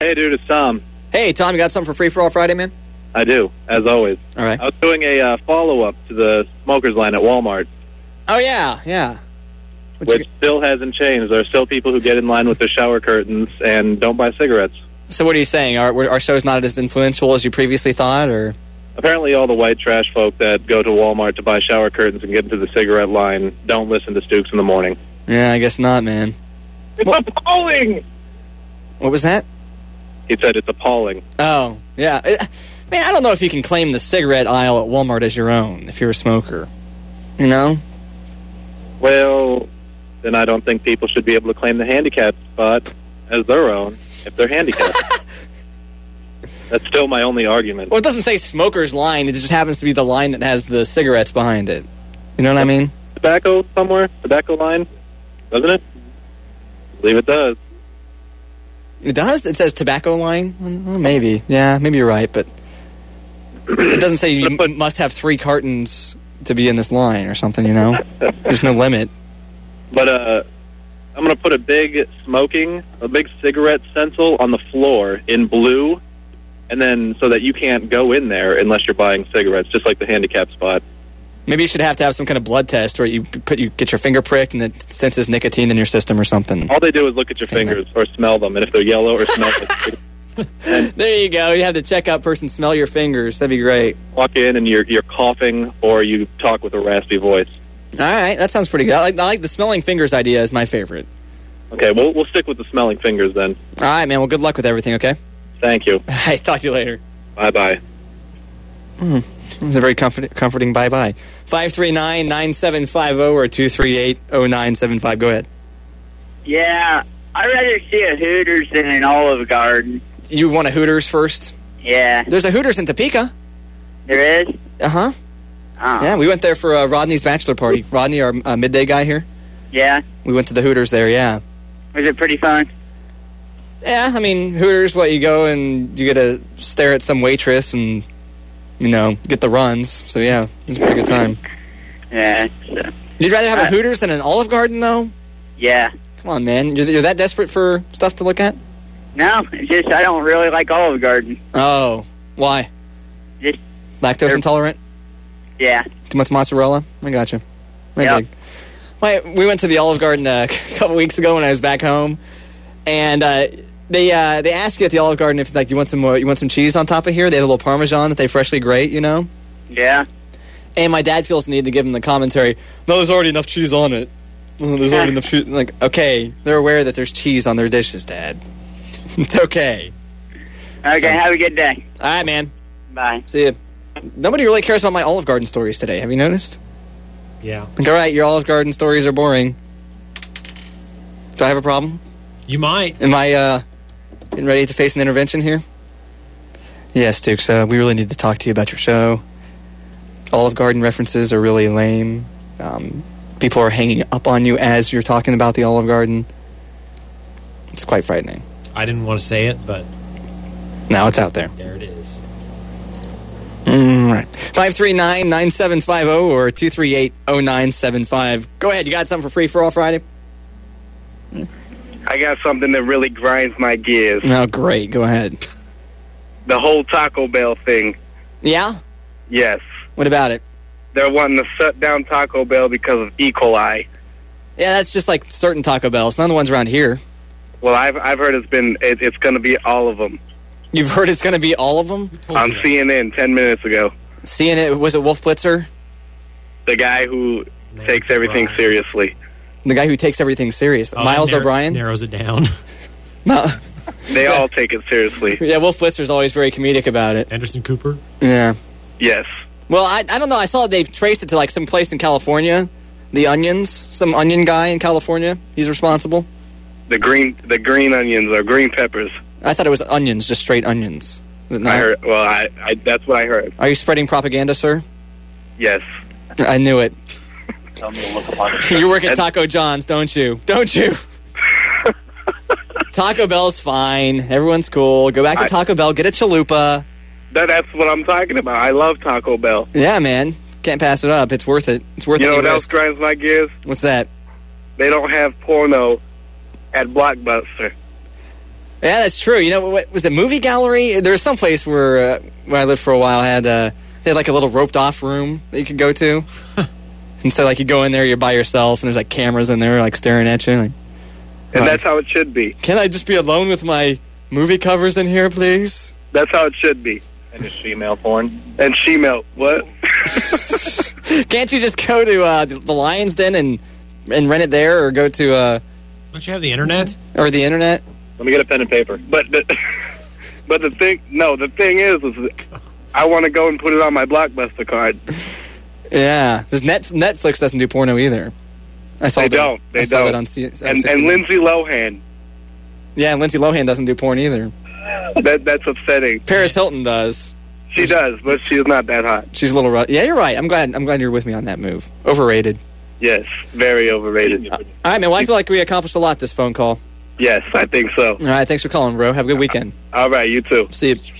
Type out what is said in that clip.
Hey, dude, it's Tom. Hey, Tom, you got something for Free For All Friday, man? I do, as always. All right. I was doing a follow-up to the smokers line at Walmart, Oh, yeah. which still hasn't changed. There are still people who get in line with their shower curtains and don't buy cigarettes. So what are you saying? Our show's not as influential as you previously thought, or? Apparently all the white trash folk that go to Walmart to buy shower curtains and get into the cigarette line don't listen to Stooks in the morning. Yeah, I guess not, man. It's appalling! What was that? He said it's appalling. Oh, yeah. Man, I don't know if you can claim the cigarette aisle at Walmart as your own if you're a smoker. You know? Well, then I don't think people should be able to claim the handicap spot as their own if they're handicapped. That's still my only argument. Well, it doesn't say smoker's line. It just happens to be the line that has the cigarettes behind it. You know what I mean? Tobacco somewhere? Tobacco line? Doesn't it? I believe it does. It does? It says tobacco line? Well, maybe. Yeah, maybe you're right, but it doesn't say you must have 3 cartons to be in this line or something, you know? There's no limit. But I'm going to put a big cigarette stencil on the floor in blue, and then so that you can't go in there unless you're buying cigarettes, just like the handicap spot. Maybe you should have to have some kind of blood test where you get your finger pricked and it senses nicotine in your system or something. All they do is look at your fingers or smell them, and if they're yellow or smell them. There you go. You have to check out person, smell your fingers. That'd be great. Walk in and you're coughing or you talk with a raspy voice. All right, that sounds pretty good. I like the smelling fingers idea is my favorite. Okay, we'll stick with the smelling fingers then. All right, man. Well, good luck with everything, okay? Thank you. Hey, talk to you later. Bye-bye. It was a very comforting bye-bye. 539-9750 or 238-0975. Go ahead. Yeah, I'd rather see a Hooters than an Olive Garden. You want a Hooters first? Yeah. There's a Hooters in Topeka. There is? Uh-huh. Oh. Yeah, we went there for Rodney's bachelor party. Rodney, our midday guy here. Yeah? We went to the Hooters there, yeah. Was it pretty fun? Yeah, I mean, Hooters, you go and you get to stare at some waitress and, you know, get the runs. So, yeah, it was a pretty good time. Yeah. You'd rather have a Hooters than an Olive Garden, though? Yeah. Come on, man. You're that desperate for stuff to look at? No, it's just I don't really like Olive Garden. Oh, why? Just lactose intolerant? Yeah. Too much mozzarella? I gotcha. Yep. We went to the Olive Garden a couple weeks ago when I was back home, and they ask you at the Olive Garden if you want some cheese on top of here. They have a little Parmesan that they freshly grate, you know. Yeah. And my dad feels the need to give them the commentary. No, there's already enough cheese on it. There's already enough cheese. Like, okay, they're aware that there's cheese on their dishes, Dad. It's okay. Okay, have a good day. All right, man. Bye. See ya. Nobody really cares about my Olive Garden stories today. Have you noticed? Yeah. Like, all right, your Olive Garden stories are boring. Do I have a problem? You might. Am I getting ready to face an intervention here? Yes, Dukes. We really need to talk to you about your show. Olive Garden references are really lame. People are hanging up on you as you're talking about the Olive Garden. It's quite frightening. I didn't want to say it, but now it's out there. There it is. Right. 539-9750 or 238-0975. Go ahead. You got something for Free For All Friday? I got something that really grinds my gears. Oh, great. Go ahead. The whole Taco Bell thing. Yeah? Yes. What about it? They're wanting to shut down Taco Bell because of E. coli. Yeah, that's just like certain Taco Bells. None of the ones around here. Well, I've heard it's going to be all of them. You've heard it's going to be all of them? On CNN 10 minutes ago. CNN, was it Wolf Blitzer? The guy who takes everything seriously. The guy who takes everything serious. Miles O'Brien? Narrows it down. They all take it seriously. Yeah, Wolf Blitzer's always very comedic about it. Anderson Cooper? Yeah. Yes. Well, I don't know. I saw they've traced it to like some place in California. The Onions. Some onion guy in California. He's responsible. The green onions or green peppers. I thought it was onions, just straight onions. Is it not? I heard. Well, I that's what I heard. Are you spreading propaganda, sir? Yes. I knew it. You work at Taco John's, don't you? Don't you? Taco Bell's fine. Everyone's cool. Go back to Taco Bell. Get a chalupa. That's what I'm talking about. I love Taco Bell. Yeah, man. Can't pass it up. It's worth it. It's worth it. You know what else grinds my gears? What's that? They don't have porno at Blockbuster. Yeah, that's true. You know, what was it, Movie Gallery? There was some place where I lived for a while, they had like a little roped-off room that you could go to. And so, like, you go in there, you're by yourself, and there's, like, cameras in there, like, staring at you. Like, And that's how it should be. Can I just be alone with my movie covers in here, please? That's how it should be. And just shemale porn. And shemale, what? Can't you just go to the Lion's Den and rent it there, or go to... Don't you have the internet? Or the internet? Let me get a pen and paper. But the thing is I want to go and put it on my Blockbuster card. Yeah. Netflix doesn't do porno either. I saw They that. don't. They I saw don't. that on C- And Lindsay Lohan. Yeah, and Lindsay Lohan doesn't do porn either. That's upsetting. Paris Hilton does. She does, but she's not that hot. She's a little rough. Yeah, you're right. I'm glad you're with me on that move. Overrated. Yes, very overrated. All right, man. Well, I feel like we accomplished a lot this phone call. Yes, I think so. All right, thanks for calling, bro. Have a good weekend. All right, you too. See you.